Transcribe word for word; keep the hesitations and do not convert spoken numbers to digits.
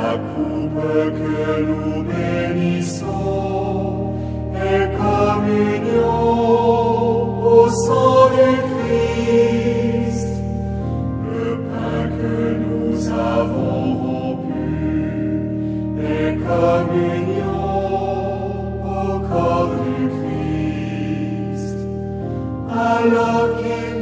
coupe que nous bénissons est communion au sang du Christ. Le pain que nous avons rompu est communion au corps du Christ. Alors qu'il